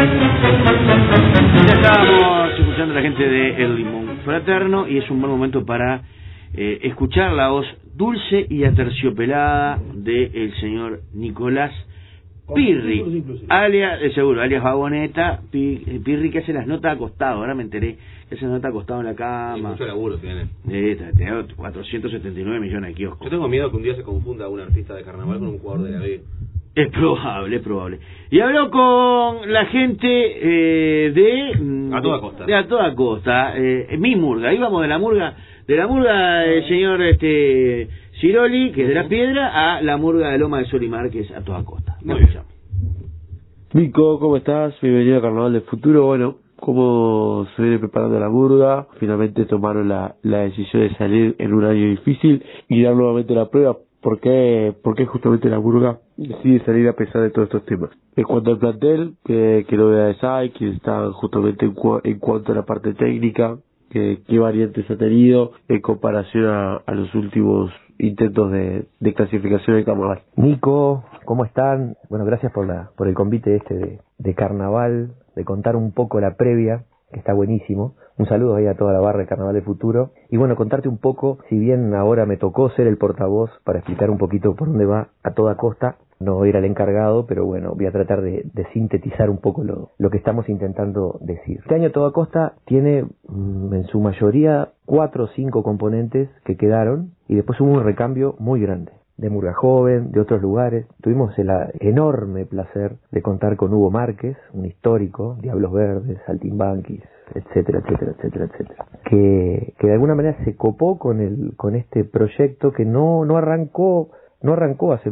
Ya estábamos escuchando a la gente de El Limón Fraterno y es un buen momento para escuchar la voz dulce y aterciopelada del señor Nicolás Pirri, alias Vagoneta, Pirri, que hace las notas acostado. Ahora me enteré que hace las notas acostado en la cama. Mucho laburo tiene. Tiene 479 millones de kioscos. Yo tengo miedo que un día se confunda un artista de carnaval con un jugador de la B. Es probable. Y habló con la gente de A toda costa. De A Toda Costa, mi murga. Íbamos de la murga del señor Ciroli, que es de La Piedra, a la murga de Loma de Solimar, que es A Toda Costa. Muy bien. Nico, ¿cómo estás? Bienvenido a Carnaval del Futuro. Bueno, ¿cómo se viene preparando la murga? Finalmente tomaron la decisión de salir en un año difícil y dar nuevamente la prueba. ¿Por qué justamente la murga decide salir a pesar de todos estos temas? En cuanto al plantel, ¿qué novedades hay? ¿Quién está justamente en cuanto a la parte técnica? ¿Qué variantes ha tenido en comparación a los últimos intentos de clasificación del carnaval? Nico, ¿cómo están? Bueno, gracias por el convite de carnaval, de contar un poco la previa, que está buenísimo. Un saludo ahí a toda la barra de Carnaval del Futuro. Y bueno, contarte un poco, si bien ahora me tocó ser el portavoz para explicar un poquito por dónde va A Toda Costa, no era el encargado, pero bueno, voy a tratar de sintetizar un poco lo que estamos intentando decir. Este año A Toda Costa tiene en su mayoría 4 o 5 componentes que quedaron y después hubo un recambio muy grande. De Murga Joven, de otros lugares. Tuvimos el enorme placer de contar con Hugo Márquez, un histórico, Diablos Verdes, Saltimbanquis, etcétera, que de alguna manera se copó con este proyecto que no arrancó hace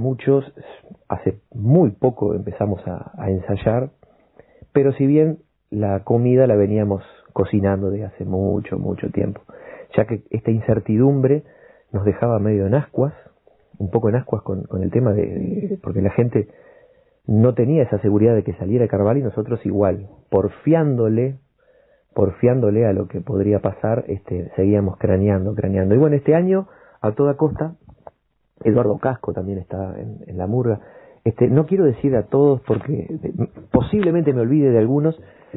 muy poco empezamos a ensayar, pero si bien la comida la veníamos cocinando de hace mucho tiempo, ya que esta incertidumbre nos dejaba medio un poco en ascuas con el tema porque la gente no tenía esa seguridad de que saliera carnaval y nosotros igual, porfiándole a lo que podría pasar, seguíamos craneando. Y bueno, este año, A Toda Costa, Eduardo Casco también está en la murga. No quiero decir a todos porque posiblemente me olvide de algunos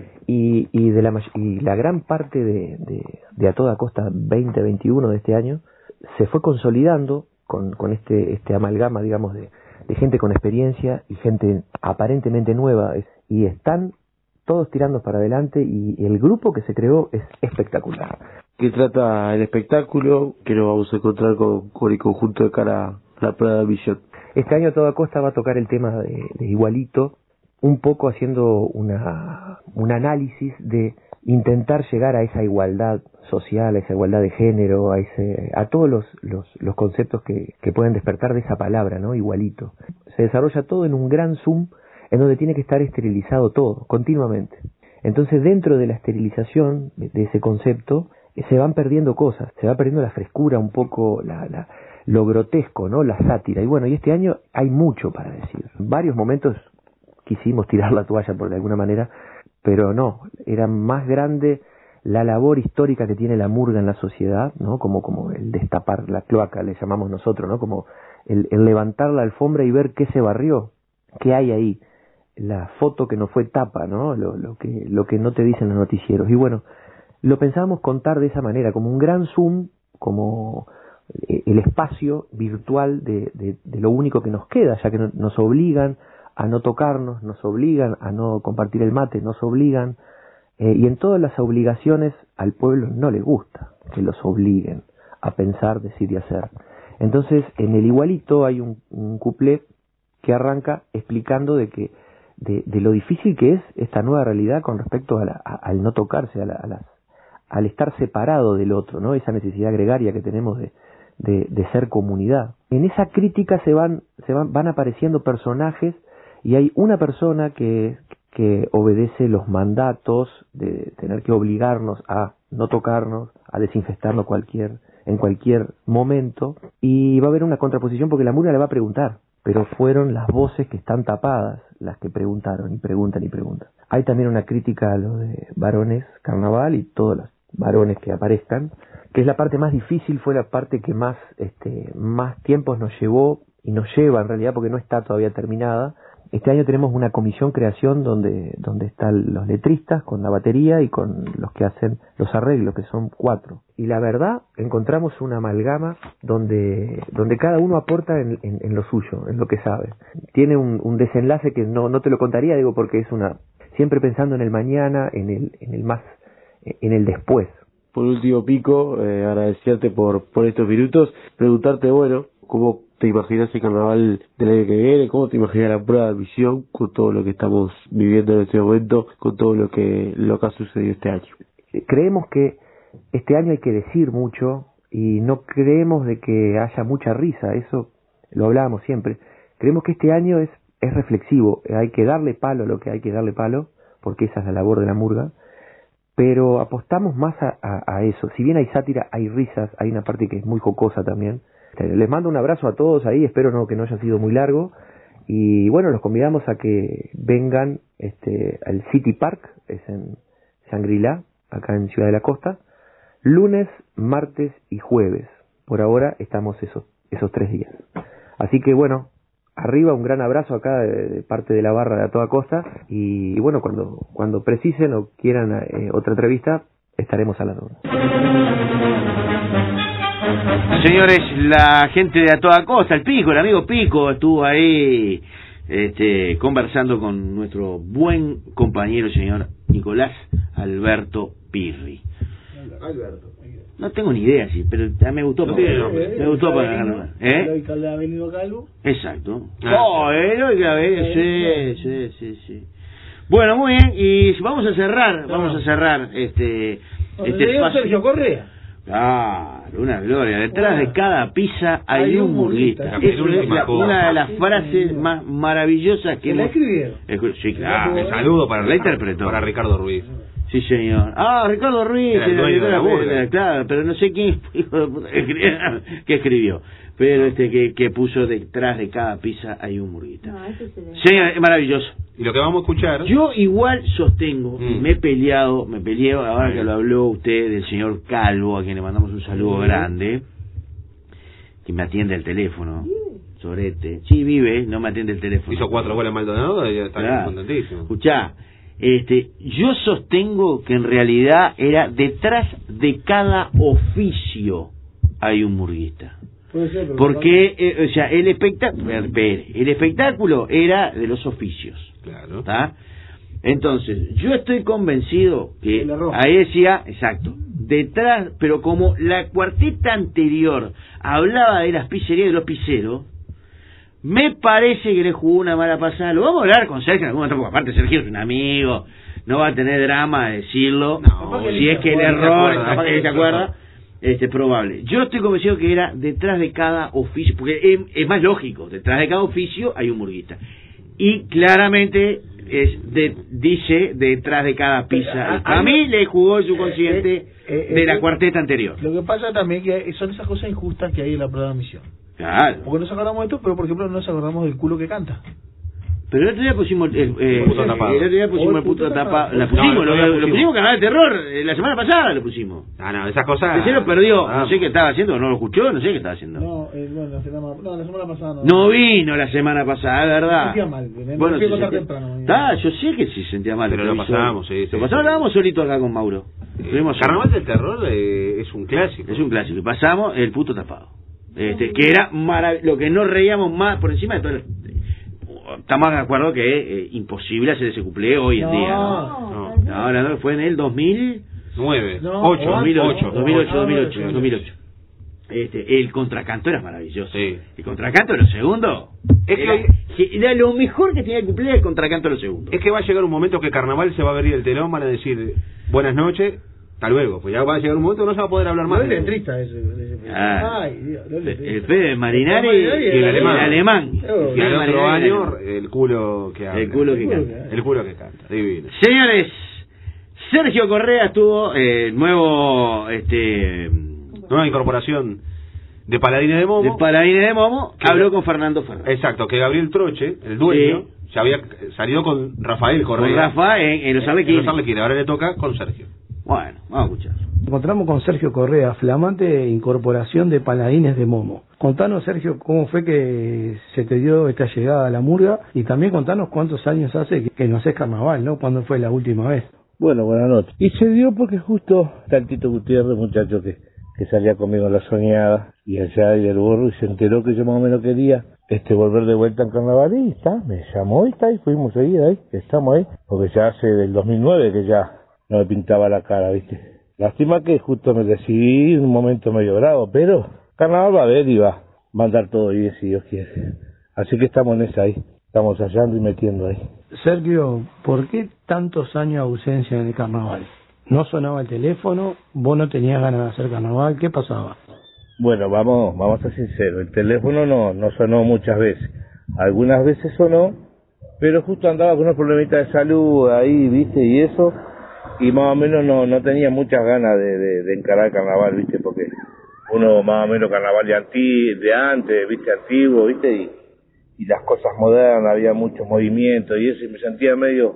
y la gran parte de A Toda Costa 2021 de este año se fue consolidando con este amalgama, digamos, de gente con experiencia y gente aparentemente nueva, y están todos tirando para adelante y el grupo que se creó es espectacular. ¿Qué trata el espectáculo que nos vamos a encontrar con el conjunto de cara a la prueba de visión? Este año A Toda Costa va a tocar el tema de Igualito, un poco haciendo un análisis de intentar llegar a esa igualdad social, a esa igualdad de género, a todos los conceptos que pueden despertar de esa palabra, ¿no? Igualito. Se desarrolla todo en un gran zoom en donde tiene que estar esterilizado todo, continuamente. Entonces, dentro de la esterilización de ese concepto, se van perdiendo cosas, se va perdiendo la frescura, un poco lo grotesco, ¿no? La sátira. Y bueno, y este año hay mucho para decir. En varios momentos quisimos tirar la toalla por de alguna manera, pero no, era más grande la labor histórica que tiene la murga en la sociedad, ¿no? Como el destapar la cloaca, le llamamos nosotros, ¿no? Como el levantar la alfombra y ver qué se barrió, qué hay ahí, la foto que no fue tapa, ¿no? Lo que no te dicen los noticieros. Y bueno, lo pensábamos contar de esa manera, como un gran zoom, como el espacio virtual de lo único que nos queda, ya que nos obligan a no tocarnos, nos obligan a no compartir el mate, nos obligan, y en todas las obligaciones al pueblo no le gusta que los obliguen a pensar, decir y hacer. Entonces, en el Igualito hay un cuplé que arranca explicando de lo difícil que es esta nueva realidad con respecto al no tocarse, al estar separado del otro, ¿no? Esa necesidad gregaria que tenemos de ser comunidad. En esa crítica van apareciendo personajes y hay una persona que obedece los mandatos de tener que obligarnos a no tocarnos, a desinfectarnos en cualquier momento, y va a haber una contraposición porque la murga le va a preguntar, pero fueron las voces que están tapadas las que preguntaron y preguntan. Hay también una crítica a lo de varones carnaval y todos los varones que aparezcan, que es la parte más difícil, fue la parte que más tiempos nos llevó y nos lleva en realidad porque no está todavía terminada, Este año tenemos una comisión creación donde están los letristas con la batería y con los que hacen los arreglos, que son 4. Y la verdad, encontramos una amalgama donde cada uno aporta en lo suyo, en lo que sabe. Tiene un desenlace que no te lo contaría, digo, porque es siempre pensando en el mañana, en el después. Por último, Pico, agradecerte por estos minutos, preguntarte, bueno, ¿cómo te imaginas el carnaval del año que viene? ¿Cómo te imaginas la prueba de admisión con todo lo que estamos viviendo en este momento, con todo lo que ha sucedido este año? Creemos que este año hay que decir mucho y no creemos de que haya mucha risa, eso lo hablábamos siempre. Creemos que este año es reflexivo, hay que darle palo a lo que hay que darle palo, porque esa es la labor de la murga, pero apostamos más a eso. Si bien hay sátira, hay risas, hay una parte que es muy jocosa también. Les mando un abrazo a todos ahí, espero que no haya sido muy largo, y bueno, los convidamos a que vengan al City Park, es en Shangri-La, acá en Ciudad de la Costa, lunes, martes y jueves. Por ahora estamos esos 3 días. Así que bueno, arriba un gran abrazo acá de parte de la barra de A Toda Costa, y bueno, cuando precisen o quieran otra entrevista, estaremos hablando. Señores, la gente de A Toda Costa, el Pico, el amigo Pico, estuvo ahí conversando con nuestro buen compañero, señor Nicolás Alberto Pirri. Alberto. No tengo ni idea, sí, pero me gustó. Me gustó para ganar. ¿El Avenida Calvo? Exacto. Sí. Bueno, muy bien, y vamos a cerrar este espacio. Sergio Correa. Claro, una gloria. Detrás de cada pizza hay un murguista. Eso es una de las frases más maravillosas que la escribieron. Sí, claro. Un saludo para la interpretó. Para Ricardo Ruiz. Sí, señor. Ricardo Ruiz, era el dueño de la murga. Claro, pero no sé quién hijo de puta que escribió. Pero que puso detrás de cada pizza hay un murguita. Señor, es maravilloso. Y lo que vamos a escuchar... Yo igual sostengo, me peleé ahora que lo habló usted del señor Calvo, a quien le mandamos un saludo grande, que me atiende el teléfono, Sorete. Sí, vive, no me atiende el teléfono. Hizo 4 goles Maldonado y ya está contentísimo. Escuchá, yo sostengo que en realidad era detrás de cada oficio hay un murguista. Porque, el espectáculo era de los oficios. Claro. ¿Tá? Entonces, yo estoy convencido que ahí decía, exacto, detrás, pero como la cuarteta anterior hablaba de las pizzerías de los pizzeros, me parece que le jugó una mala pasada. Lo vamos a hablar con Sergio en algún momento, porque aparte Sergio es un amigo, no va a tener drama de decirlo, si es que el error, capaz que se acuerda. Probable. Yo estoy convencido que era detrás de cada oficio, porque es más lógico, detrás de cada oficio hay un murguista. Y claramente dice detrás de cada pizza. A mí le jugó el subconsciente de la cuarteta anterior. Lo que pasa también que son esas cosas injustas que hay en la prueba de admisión. Claro. Porque nos acordamos de esto, pero por ejemplo no nos acordamos del culo que canta. Pero el otro día pusimos el puto tapado. El otro día pusimos el puto tapado. Lo pusimos Canal de Terror. La semana pasada lo pusimos. No, esas cosas. Se lo perdió. No sé qué estaba haciendo, no lo escuchó, no sé qué estaba haciendo. No, la semana pasada no. No vino la semana pasada, es verdad. Se sentía mal. Bueno, yo sé que sí se sentía mal. Pero lo pasamos, sí. Lo pasamos, hablábamos solito acá con Mauro. Carnaval del Terror es un clásico. Es un clásico. Y pasamos el puto tapado. Que era lo que nos reíamos más por encima de todo. Estamos de acuerdo que es imposible hacer ese cuplé hoy en día, ¿no? Hablando que fue en el 2009. 2008. El contracanto era maravilloso. Sí. El contracanto de los segundos era lo mejor que tenía el cuplé, el contracanto de los segundos. Es que va a llegar un momento que Carnaval se va a abrir el telón, van a decir buenas noches, hasta luego. Pues ya va a llegar un momento que no se va a poder hablar más. No es letrista ese. Ay, Dios, el Fede Marinari y el alemán. Y el otro año el culo que habla. El culo que canta. El culo que canta. Divino. Señores, Sergio Correa estuvo nueva incorporación de Paladines de Momo. Habló con Fernando Ferrer. Exacto, que Gabriel Troche, el dueño, se había salido con Rafael Correa. Con Rafa en Los Arlequines. Ahora le toca con Sergio. Bueno, vamos a escuchar. Encontramos con Sergio Correa, flamante incorporación de Paladines de Momo. Contanos, Sergio, cómo fue que se te dio esta llegada a la murga y también contanos cuántos años hace que no haces carnaval, ¿no? ¿Cuándo fue la última vez? Bueno, buenas noches. Y se dio porque justo Tantito Gutiérrez, muchacho que salía conmigo en la soñada y allá y el burro, y se enteró que yo más o menos quería volver de vuelta en carnaval y está, me llamó y está, y fuimos ahí, estamos ahí, porque ya hace del 2009 que ya no me pintaba la cara, ¿viste? Lástima que justo me decidí en un momento medio bravo, pero carnaval va a haber y va a andar todo bien si Dios quiere. Así que estamos en esa ahí, estamos hallando y metiendo ahí. Sergio, ¿por qué tantos años de ausencia en el carnaval? ¿No sonaba el teléfono? ¿Vos no tenías ganas de hacer carnaval? ¿Qué pasaba? Bueno, vamos a ser sinceros, el teléfono no sonó muchas veces. Algunas veces sonó, pero justo andaba con unos problemitas de salud ahí, ¿viste? Y eso, y más o menos no tenía muchas ganas de encarar el carnaval, ¿viste? Porque uno más o menos carnaval de antes, ¿viste? Antiguo, ¿viste? Y las cosas modernas, había muchos movimientos y eso, y me sentía medio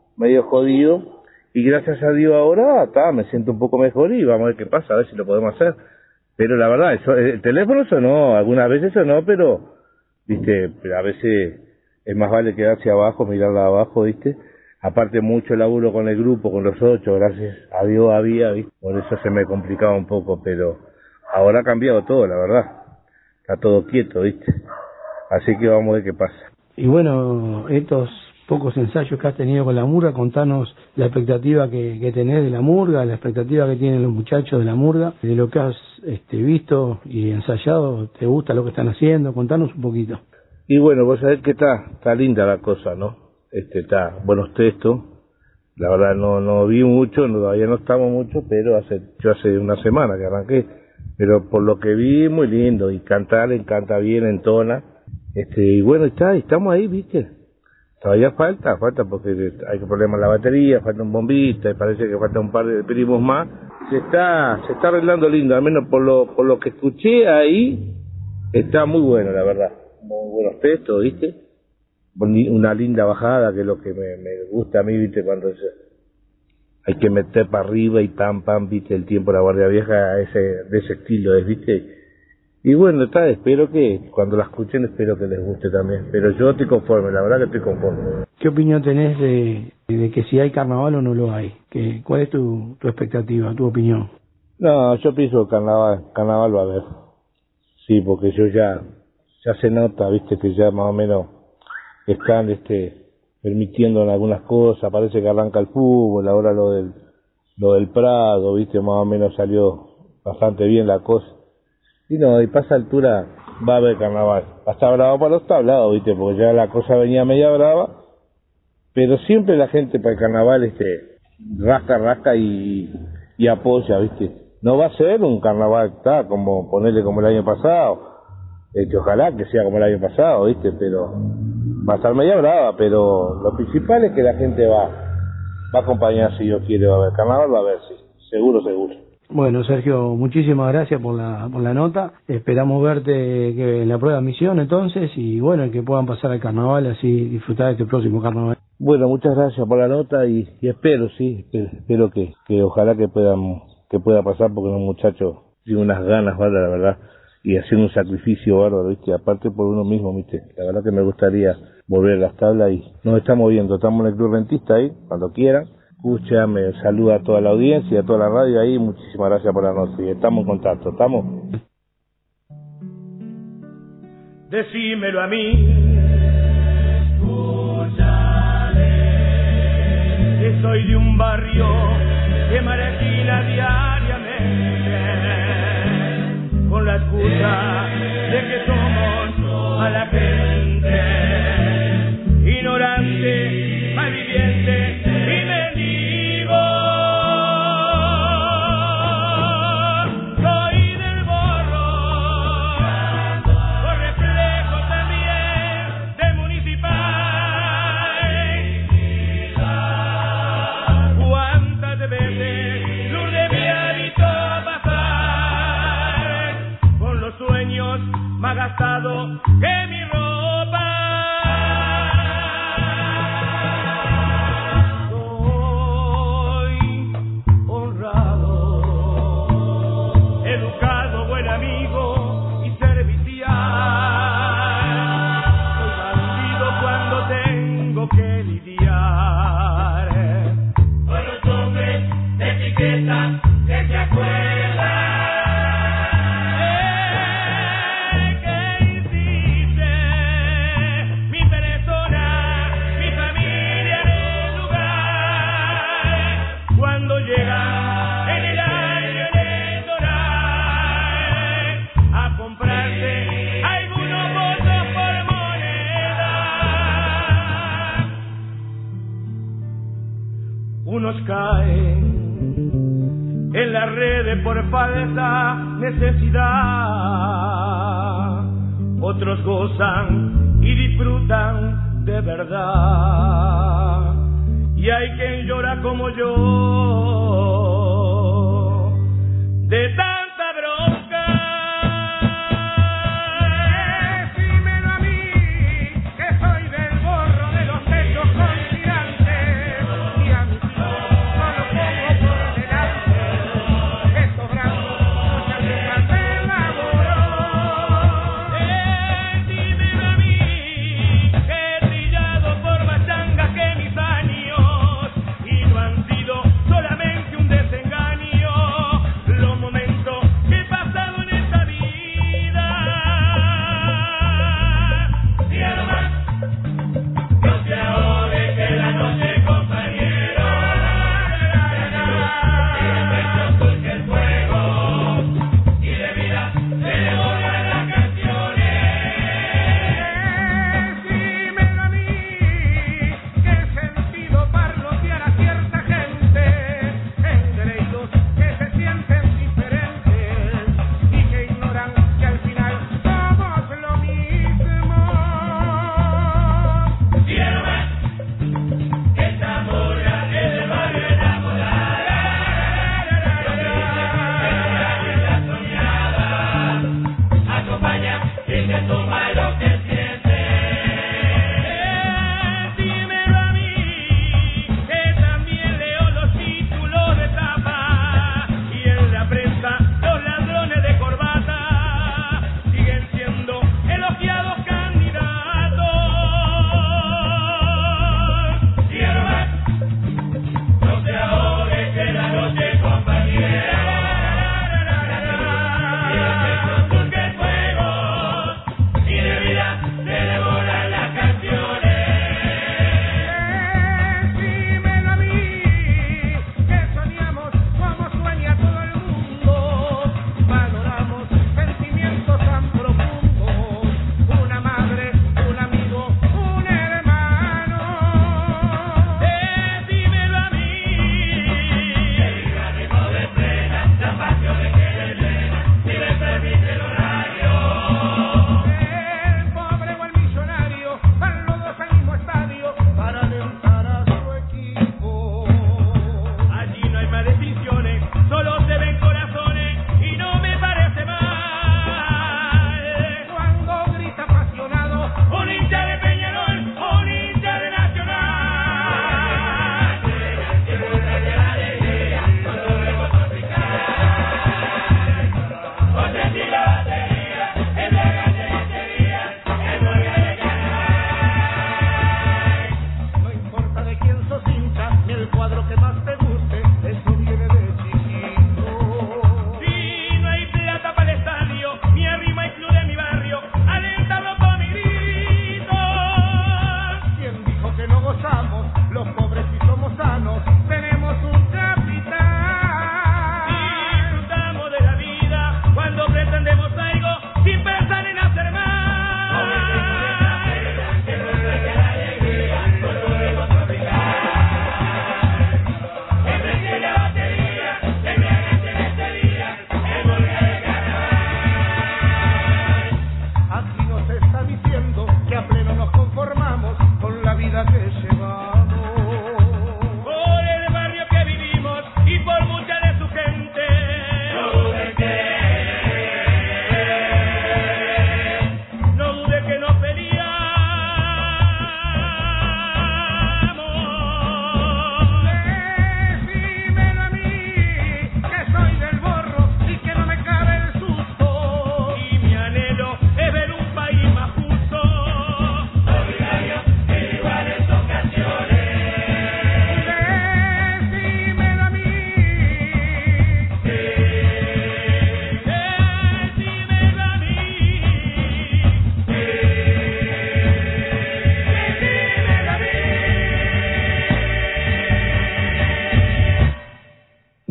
jodido. Y gracias a Dios ahora, me siento un poco mejor y vamos a ver qué pasa, a ver si lo podemos hacer. Pero la verdad, el teléfono sonó, algunas veces sonó, pero, ¿viste? A veces es más vale quedarse abajo, mirarla abajo, ¿viste? Aparte mucho laburo con el grupo, con los 8, gracias a Dios había, ¿viste? Por eso se me complicaba un poco, pero ahora ha cambiado todo, la verdad. Está todo quieto, ¿viste? Así que vamos a ver qué pasa. Y bueno, estos pocos ensayos que has tenido con la murga, contanos la expectativa que tenés de la murga, la expectativa que tienen los muchachos de la murga, de lo que has visto y ensayado, ¿te gusta lo que están haciendo? Contanos un poquito. Y bueno, vos sabés que está linda la cosa, ¿no? Está buenos textos, la verdad no vi mucho, todavía no estamos mucho, pero yo hace una semana que arranqué, pero por lo que vi muy lindo, y cantar, encanta bien, entona, y bueno, estamos ahí, ¿viste? Todavía falta porque hay problemas en la batería, falta un bombista, y parece que falta un par de primos más. Se está arreglando lindo, al menos por lo que escuché ahí, está muy bueno, la verdad. Muy buenos textos, ¿viste? Una linda bajada, que es lo que me gusta a mí, ¿viste? Cuando hay que meter para arriba y pam, ¿viste? El tiempo de la Guardia Vieja de ese estilo, ¿viste? Y bueno, espero que cuando la escuchen, espero que les guste también. Pero yo estoy conforme, la verdad que estoy conforme. ¿Qué opinión tenés de que si hay carnaval o no lo hay? ¿Cuál es tu expectativa, tu opinión? No, yo pienso que carnaval va a haber. Sí, porque yo ya se nota, viste, que ya más o menos están permitiendo en algunas cosas. Parece que arranca el fútbol, ahora lo del Prado, viste, más o menos salió bastante bien la cosa. Y para esa altura va a haber carnaval. Hasta bravo para los tablados, viste, porque ya la cosa venía media brava, pero siempre la gente para el carnaval rasca y apoya, viste. No va a ser un carnaval como ponerle como el año pasado, ojalá que sea como el año pasado, viste, pero va a estar media brava, pero lo principal es que la gente va a acompañar, si Dios quiere, va a haber carnaval, va a haber, sí, seguro. Bueno, Sergio, muchísimas gracias por la nota. Esperamos verte en la prueba de admisión entonces y bueno, que puedan pasar al carnaval, así disfrutar de este próximo carnaval. Bueno, muchas gracias por la nota y espero que ojalá que pueda pasar, porque los muchachos tienen unas ganas, ¿vale? La verdad, y haciendo un sacrificio bárbaro, ¿viste? Aparte por uno mismo, ¿viste? La verdad que me gustaría volver a las tablas y nos estamos viendo, estamos en el Club Rentista ahí, cuando quieran. Escucha, me saluda a toda la audiencia, a toda la radio ahí, muchísimas gracias por la noche y estamos en contacto, ¿estamos? Decímelo a mí, escúchale, que soy de un barrio que margina diariamente, con la excusa de que somos a la gente ignorante, malviviente y mendigo. Soy del borro, por reflejo también de municipal. Cuántas veces Lourdes me ha visto pasar, con los sueños más gastado que mi ropa. confiar. Con los hombres de etiqueta que se acuerdan. ¿Qué hiciste? Mi persona, mi familia en el lugar. Cuando llega en el año electoral a comprarse algunos votos por moneda. Unos caen en las redes por falsa necesidad, otros gozan y disfrutan de verdad, y hay quien llora como yo de tanta bronca. Decímelo a mí, que soy del gorro de los techos conspirantes, y a mis hijos no lo pongo por delante. Estos brazos no se alejan del laboro. Decímelo a mí, que he brillado por más changas que mis años, y no han sido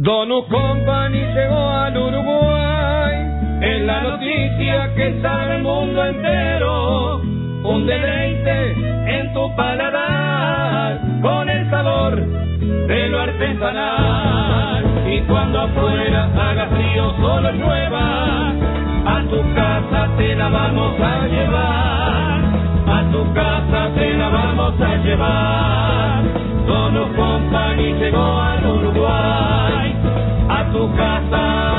Donus Company llegó al Uruguay, es la noticia que sabe el mundo entero. Un deleite en tu paladar, con el sabor de lo artesanal. Y cuando afuera haga frío, solo llueva, a tu casa te la vamos a llevar. A tu casa te la vamos a llevar. Donus Company llegó al Uruguay, a tu casa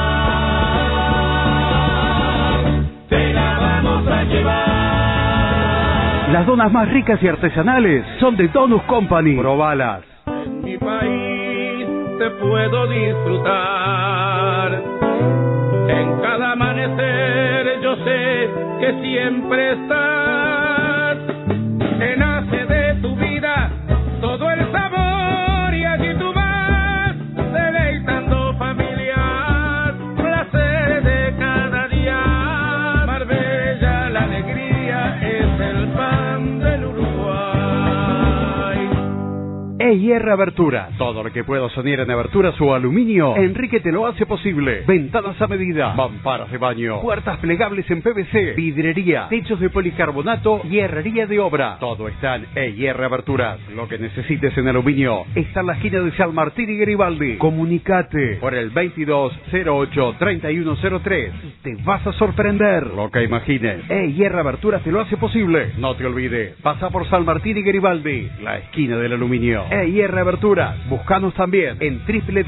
te la vamos a llevar. Las donas más ricas y artesanales son de Donus Company. Probalas. En mi país te puedo disfrutar. En cada amanecer yo sé que siempre estás. Te nace de tu vida todo el sabor y allí tú vas deleitando familias, placer de cada día. Marbella, la alegría es el pan del Uruguay. EIR Aberturas. Todo lo que puedas soñar en aberturas o aluminio, Enrique te lo hace posible. Ventanas a medida, mamparas de baño, puertas plegables en PVC, vidrería, techos de policarbonato y herrería de obra. Todo está en EIR Aberturas. Lo que necesites en aluminio está en la esquina de San Martín y Garibaldi. Comunicate por el 2208-3103. Te vas a sorprender. Lo que imagines, EIR Aberturas te lo hace posible. No te olvides, pasa por San Martín y Garibaldi, la esquina del aluminio. EIR Aberturas. Búscanos también en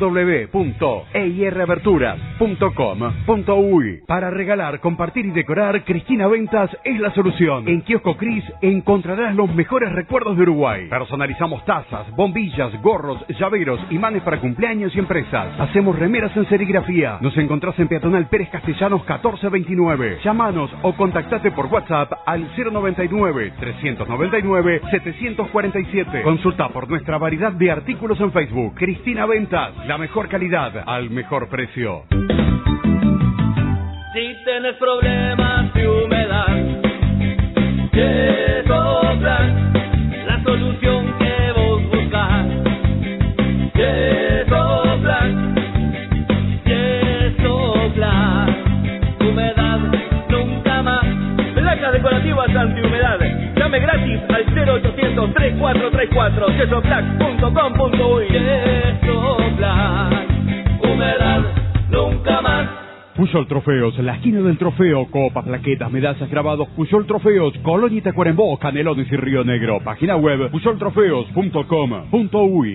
www.eiraberturas.com.uy. Para regalar, compartir y decorar, Cristina Ventas es la solución. En Kiosco Cris encontrarás los mejores recuerdos de Uruguay. Personalizamos tazas, bombillas, gorros, llaveros, imanes para cumpleaños y empresas. Hacemos remeras en serigrafía. Nos encontrás en Peatonal Pérez Castellanos 1429. Llámanos o contactate por WhatsApp al 099-399-747. Consulta por nuestra variedad de artículos en Facebook. Cristina Ventas, la mejor calidad al mejor precio. Si tenés problemas de humedad, Yesoplan, la solución que vos buscás. Yesoplan, Yesoplan, humedad nunca más. Placas decorativas antihumedad. Llame gratis al 0800-3434, yesoplan.com.uy. Yesoplan, humedad nunca más. Puyol Trofeos, la esquina del trofeo, copas, plaquetas, medallas, grabados. Puyol Trofeos, Colonia y Tacuarembó, Canelones y Río Negro. Página web puyoltrofeos.com.uy.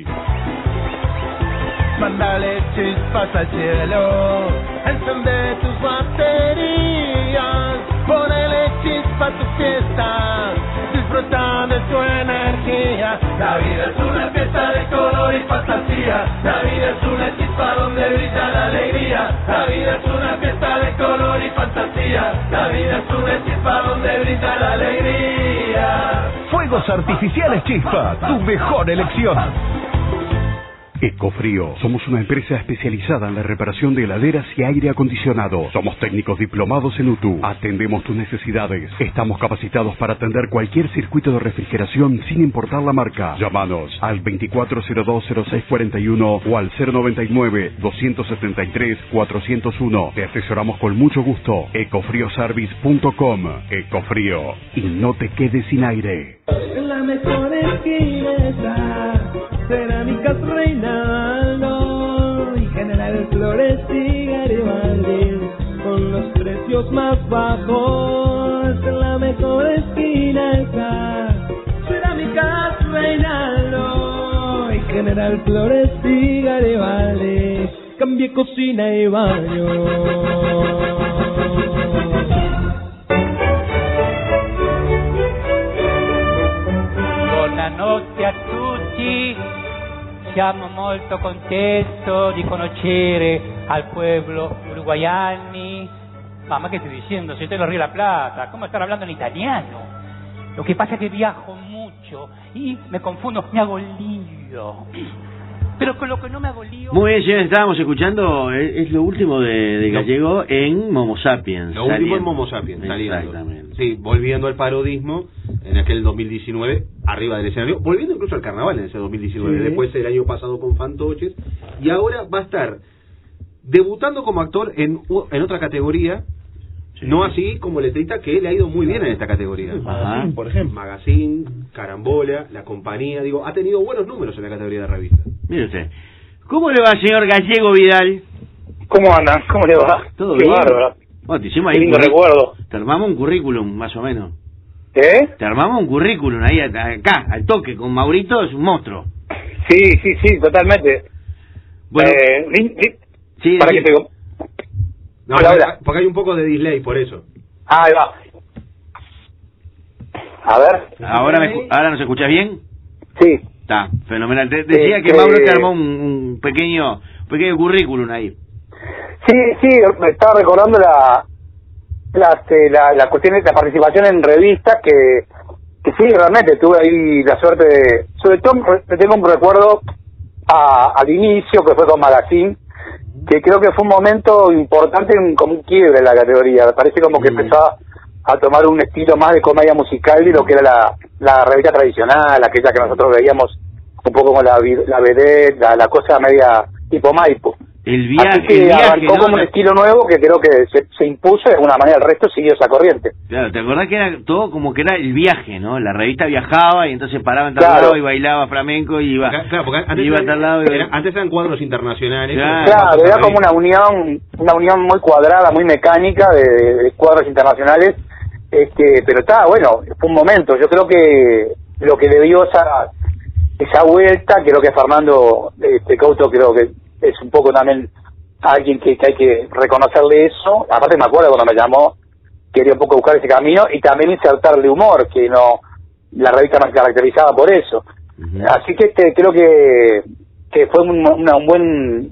Mándale chispas al cielo, encende tus baterías, ponele chispa a tu fiesta, disfruta de tu energía. La vida es una fiesta de color y fantasía, la vida es una chispa donde brilla la alegría. La vida es una fiesta de color y fantasía, la vida es una chispa donde brilla la alegría. Fuegos artificiales Chispa, tu mejor elección. Ecofrío. Somos una empresa especializada en la reparación de heladeras y aire acondicionado. Somos técnicos diplomados en UTU. Atendemos tus necesidades. Estamos capacitados para atender cualquier circuito de refrigeración sin importar la marca. Llámanos al 2402-0641 o al 099-273-401. Te asesoramos con mucho gusto. Ecofrioservice.com. Ecofrío. Y no te quedes sin aire. En la mejor esquina está Cerámicas Reinaldo y General Flores y Garibaldi, con los precios más bajos. En la mejor esquina está Cerámicas Reinaldo y General Flores y Garibaldi. Cambie cocina y baño. Buonanotte a tutti, siamo molto contento di conoscere al pueblo uruguayani. Mamá, ¿qué estoy diciendo? Si estoy en Río de la Plata, ¿cómo estar hablando en italiano? Lo que pasa es que viajo mucho y me confundo, me hago lío. Pero con lo que no me hago lío... Muy bien, señores, estábamos escuchando, es lo último de Gallego en Momo Sapiens. Lo último en Momo Sapiens, saliendo. Exactamente. Sí, volviendo al parodismo en aquel 2019, arriba del escenario, volviendo incluso al carnaval en ese 2019, después el año pasado con Fantoches, y ahora va a estar debutando como actor en otra categoría, no así como letrista, que le ha ido muy bien en esta categoría. Magazine, por ejemplo. Magazine, Carambola, La Compañía, digo, ha tenido buenos números en la categoría de revista. Mire usted. ¿Cómo le va, señor Gallego Vidal? ¿Cómo andan? ¿Cómo le va? ¿Todo Qué bien? bárbaro. Bueno, te hicimos Qué ahí lindo recuerdo. Te armamos un currículum, más o menos. ¿Eh? Te armamos un currículum ahí, acá, al toque, con Maurito, es un monstruo. Sí, totalmente. Bueno, sí, para sí. que te... No, Hola. porque hay un poco de delay, por eso. Ahí va. A ver. ¿Ahora nos escuchás bien? Sí. Está, fenomenal. Te decía que Mauro te armó un pequeño currículum ahí. Sí, me estaba recordando la cuestión de la participación en revistas que sí, realmente tuve ahí la suerte de... Sobre todo tengo un recuerdo al inicio, que fue con Magazine, que creo que fue un momento importante, como un quiebre en la categoría. Me parece como que empezaba a tomar un estilo más de comedia musical de lo que era la revista tradicional, aquella que nosotros veíamos un poco como la vedette, la cosa media tipo Maipo. Así que arrancó como un estilo nuevo que creo que se impuso de alguna manera, el resto siguió esa corriente. Claro, ¿te acordás que era todo como que era el viaje, no? La revista viajaba y entonces paraba en tal lado y bailaba flamenco y iba, porque antes iba a tal lado. Antes eran cuadros internacionales. Claro, era como una unión muy cuadrada, muy mecánica de cuadros internacionales. Pero bueno, fue un momento. Yo creo que lo que le dio esa vuelta, creo que Fernando Couto, creo que es un poco también alguien que hay que reconocerle eso. Aparte me acuerdo cuando me llamó, quería un poco buscar ese camino y también insertarle humor, que no, la revista no se caracterizaba por eso. Así que creo que fue un buen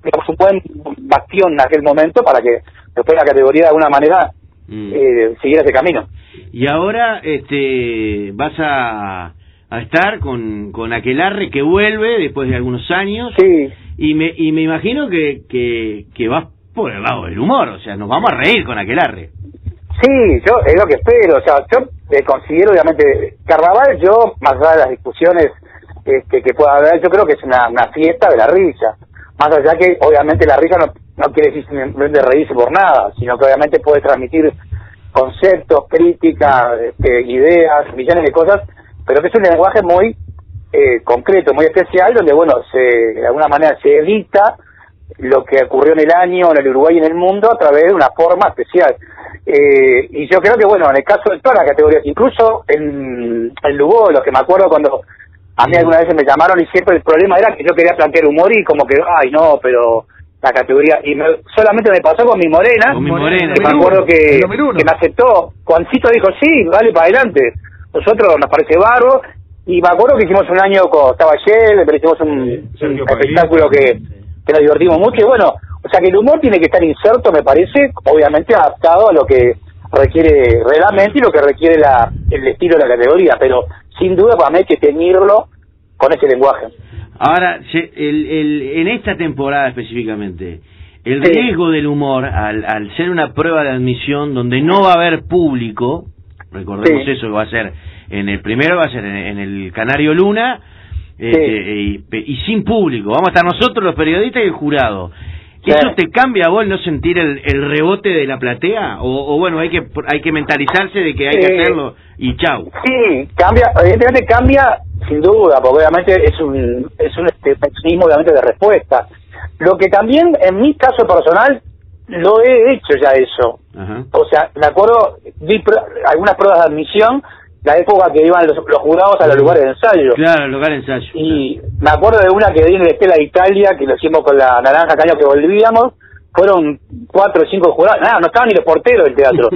bastión en aquel momento para que después la categoría de alguna manera siguiera ese camino. Y ahora vas a estar con Aquelarre, que vuelve después de algunos años. Sí. Y me imagino que vas por el lado del humor, o sea, nos vamos a reír con Aquelarre. Sí, yo es lo que espero. O sea, yo considero, obviamente, Carnaval, yo, más allá de las discusiones que pueda haber, yo creo que es una fiesta de la risa. Más allá que, obviamente, la risa no quiere decir simplemente reírse por nada, sino que obviamente puede transmitir conceptos, críticas, ideas, millones de cosas, pero que es un lenguaje muy concreto, muy especial, donde, bueno, de alguna manera se evita lo que ocurrió en el año, en el Uruguay y en el mundo a través de una forma especial. Y yo creo que, bueno, en el caso de todas las categorías, incluso en Lugo, lo que me acuerdo cuando a mí algunas veces me llamaron y siempre el problema era que yo quería plantear humor y como que, ay, no, pero la categoría... Y solamente me pasó con mi morena, que me acuerdo que me aceptó. Juancito dijo, sí, vale, para adelante. Nosotros nos parece barro. Y me acuerdo que hicimos un año con Taballel, pero hicimos un espectáculo que nos divertimos mucho. Y bueno, o sea que el humor tiene que estar inserto, me parece, obviamente adaptado a lo que requiere realmente y lo que requiere el estilo de la categoría. Pero sin duda para mí hay que teñirlo con ese lenguaje. Ahora, en esta temporada específicamente, el riesgo del humor, al ser una prueba de admisión donde no va a haber público, recordemos eso, que va a ser en el primero, va a ser en el Canario Luna, y sin público, vamos a estar nosotros los periodistas y el jurado. ¿Eso te cambia a vos no sentir el rebote de la platea? O bueno, hay que mentalizarse de que hay que hacerlo y chau. Sí, evidentemente cambia sin duda, porque obviamente es un mecanismo obviamente de respuesta. Lo que también en mi caso personal lo he hecho ya eso. O sea, me acuerdo, vi algunas pruebas de admisión, la época que iban los jurados a los lugares de ensayo. Claro, el lugar de ensayo. Y me acuerdo de una que di en el Estela de Italia, que lo hicimos con la Naranja Caño que volvíamos, fueron 4 o 5 jurados, nada, no estaban ni los porteros del teatro.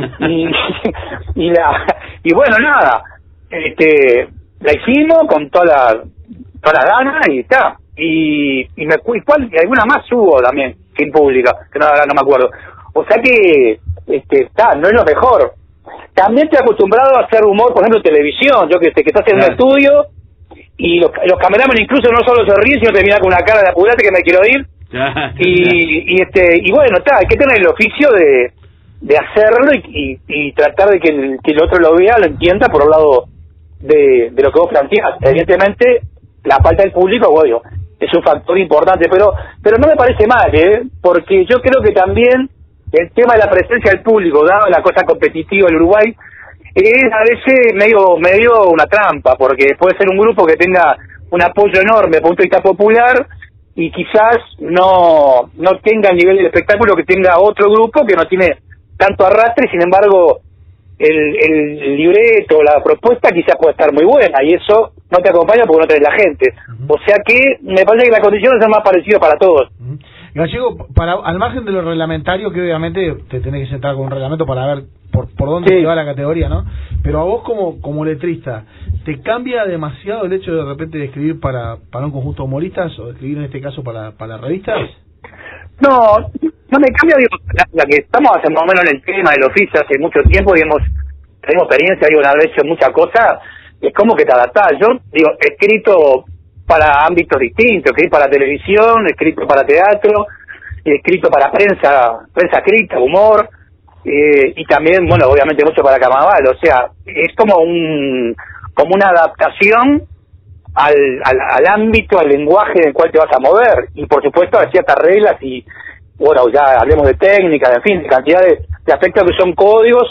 y bueno, nada, la hicimos con toda la gana y está. Y alguna más hubo también, sin pública, que no me acuerdo. O sea que, no es lo mejor. También estoy acostumbrado a hacer humor, por ejemplo, en televisión. Yo que estás en un estudio y los cameramen incluso no solo se ríen, sino te miran con una cara de apurate que me quiero ir. Y bueno, hay que tener el oficio de hacerlo y tratar de que el otro lo vea, lo entienda por un lado de lo que vos planteás. Evidentemente, la falta del público, bueno, es un factor importante, pero no me parece mal, porque yo creo que también el tema de la presencia del público, dado la cosa competitiva del Uruguay, es a veces medio una trampa, porque puede ser un grupo que tenga un apoyo enorme desde el punto de vista popular y quizás no tenga el nivel del espectáculo que tenga otro grupo que no tiene tanto arrastre, sin embargo el libreto, la propuesta quizás puede estar muy buena y eso no te acompaña porque no tenés la gente. O sea que me parece que las condiciones son más parecidas para todos. Gallego, al margen de lo reglamentario, que obviamente te tenés que sentar con un reglamento para ver por dónde te va la categoría, ¿no? Pero a vos como letrista, ¿te cambia demasiado el hecho de repente de escribir para un conjunto de humoristas o de escribir en este caso para revistas? No me cambia, digo, la que estamos hace más o menos en el tema del oficio hace mucho tiempo y tenemos experiencia, digo, haber hecho muchas cosas, es como que te adaptás. Yo, digo, he escrito para ámbitos distintos, escrito para televisión, escrito para teatro, escrito para prensa escrita, humor, y también, bueno, obviamente mucho para carnaval, o sea, es como una adaptación al ámbito, al lenguaje en el cual te vas a mover, y por supuesto a ciertas reglas y, bueno, ya hablemos de técnicas, en fin, de cantidad de aspectos que son códigos,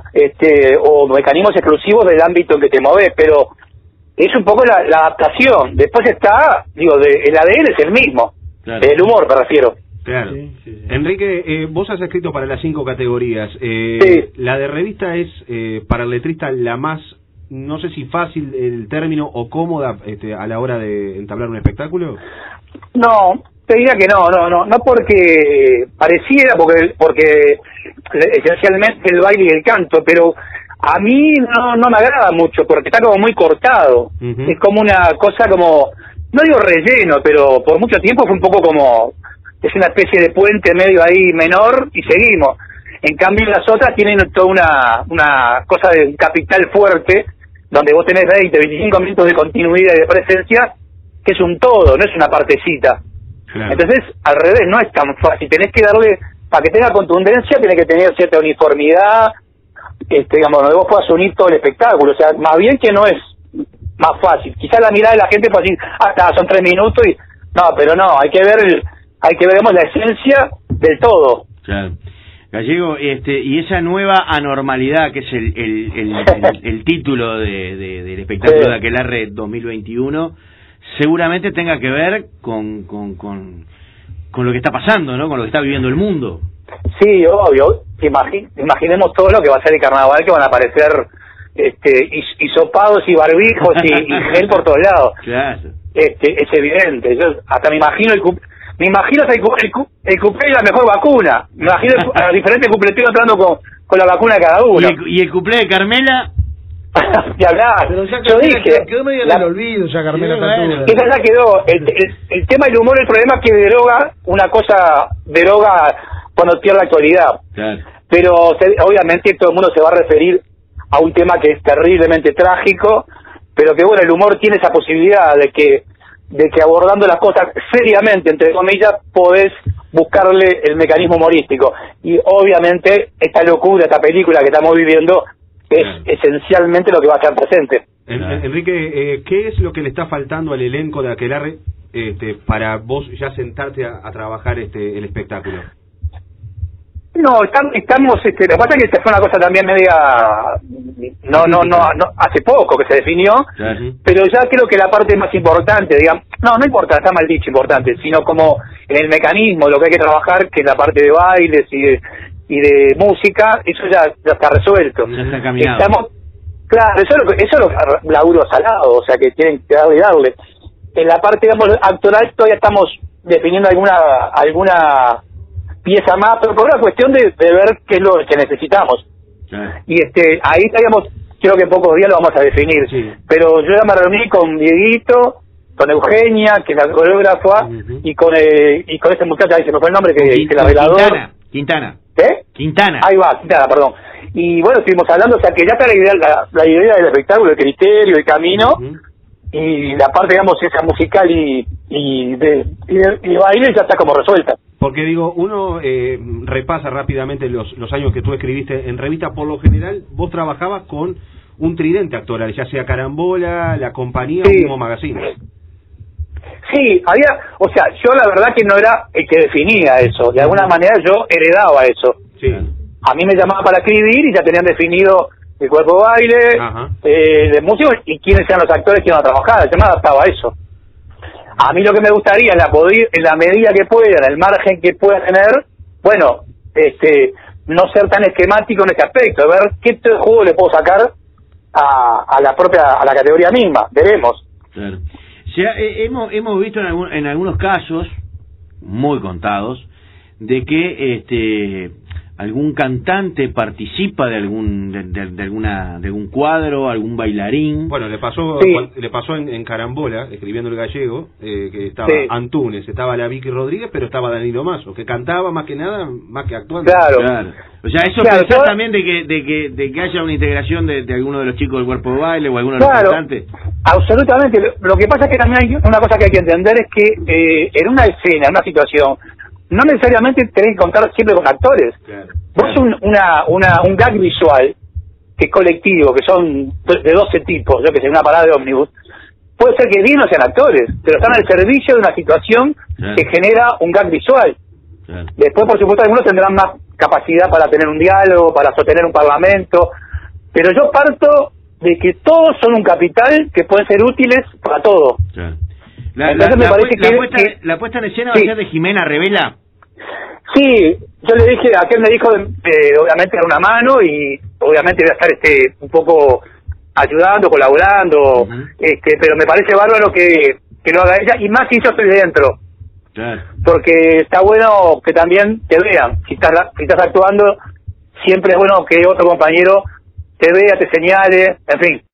o mecanismos exclusivos del ámbito en que te moves, pero es un poco la adaptación. Después está, digo, el ADN es el mismo, claro. El humor me refiero. Claro. Sí. Enrique, vos has escrito para las 5 categorías. La de revista es, para el letrista, la más, no sé si fácil el término o cómoda a la hora de entablar un espectáculo. No, te diría que no porque pareciera, porque esencialmente el baile y el canto, pero a mí no me agrada mucho porque está como muy cortado. Es como una cosa como, no digo relleno, pero por mucho tiempo fue un poco como, es una especie de puente medio ahí menor y seguimos. En cambio las otras tienen toda una cosa de un capital fuerte, donde vos tenés 20, 25 minutos de continuidad y de presencia, que es un todo, no es una partecita. Claro. Entonces, al revés, no es tan fácil. Tenés que darle, para que tenga contundencia, tenés que tener cierta uniformidad, digamos, donde vos puedas unir todo el espectáculo. O sea, más bien que no es más fácil. Quizás la mirada de la gente puede decir, son 3 minutos y... No, pero no, hay que ver, digamos, la esencia del todo. Claro. Gallego, y esa nueva anormalidad que es el título del espectáculo de Aquelarre 2021, seguramente tenga que ver con lo que está pasando, ¿no? Con lo que está viviendo el mundo. Sí, obvio. Imaginemos todo lo que va a ser el carnaval, que van a aparecer hisopados y barbijos y gel por todos lados. Claro. Es evidente. Yo hasta me imagino el cuplé y la mejor vacuna. Me imagino a diferentes cupleteros entrando con la vacuna de cada uno. ¿Y el cuplé de Carmela? De hablar. Pero ya yo dije, quedó medio en el olvido ya Carmela. Esa ya quedó. El tema del humor, el problema es que deroga cuando pierde la actualidad. Claro. Pero obviamente todo el mundo se va a referir a un tema que es terriblemente trágico, pero que bueno, el humor tiene esa posibilidad de que abordando las cosas seriamente, entre comillas, podés buscarle el mecanismo humorístico. Y obviamente esta locura, esta película que estamos viviendo es esencialmente lo que va a estar presente. Enrique, ¿qué es lo que le está faltando al elenco de Aquelarre para vos ya sentarte a trabajar el espectáculo? No, estamos, lo que pasa es que esta fue una cosa también media, no, hace poco que se definió, pero ya creo que la parte más importante, digamos, no importa, está mal dicho importante, sino como en el mecanismo, lo que hay que trabajar, que es la parte de bailes y de música, eso ya está resuelto. Ya está caminado. Claro, eso es lo laburo salado, o sea que tienen que darle. En la parte, digamos, actoral todavía estamos definiendo alguna pieza más, pero por una cuestión de ver qué es lo que necesitamos. Y ahí estaríamos, creo que en pocos días lo vamos a definir. Pero yo ya me reuní con Dieguito, con Eugenia, que es la coreógrafa, y con ese muchacho, ahí se me fue el nombre, que es el arreglador. Quintana. ¿Qué? Quintana. Ahí va, Quintana, perdón. Y bueno, estuvimos hablando, o sea que ya está la idea del espectáculo, el criterio, el camino, y la parte, digamos, esa musical y baile ya está como resuelta. Porque digo, uno repasa rápidamente los años que tú escribiste en revista. Por lo general, vos trabajabas con un tridente actoral, ya sea Carambola, La Compañía o Humo Magazine. Sí, o sea, yo la verdad que no era el que definía eso, de alguna manera yo heredaba eso. Sí. A mí me llamaban para escribir y ya tenían definido el cuerpo de baile, de músicos y quiénes eran los actores que iban a trabajar, yo me adaptaba a eso. A mí lo que me gustaría, en la medida que pueda, en el margen que pueda tener, bueno, no ser tan esquemático en ese aspecto, ver qué juego le puedo sacar a la categoría misma, veremos. Claro. O sea, hemos visto en algunos casos, muy contados, de que algún cantante participa de algún cuadro, algún bailarín. Bueno, le pasó en Carambola, escribiendo el gallego, que estaba Antunes, estaba la Vicky Rodríguez, pero estaba Danilo Mazo, que cantaba más que nada, más que actuando. Claro. O sea, eso pensás también de que haya una integración de alguno de los chicos del cuerpo de baile o alguno de los cantantes. Absolutamente. Lo que pasa es que también hay una cosa que hay que entender es que en una escena, en una situación, no necesariamente tenés que contar siempre con actores. Vos un gag visual que es colectivo, que son de 12 tipos, yo que sé, una parada de ómnibus, puede ser que 10 no sean actores, pero están al servicio de una situación que genera un gag visual. Después, por supuesto, algunos tendrán más capacidad para tener un diálogo, para sostener un parlamento, pero yo parto de que todos son un capital que pueden ser útiles para todo. La puesta en escena va a ser de Jimena Revela. Sí, yo le dije, aquel me dijo obviamente dar una mano y obviamente voy a estar un poco ayudando, colaborando, pero me parece bárbaro que lo haga ella, y más si yo estoy dentro. Porque está bueno que también te vean, si estás actuando, siempre es bueno que otro compañero te vea, te señale, en fin.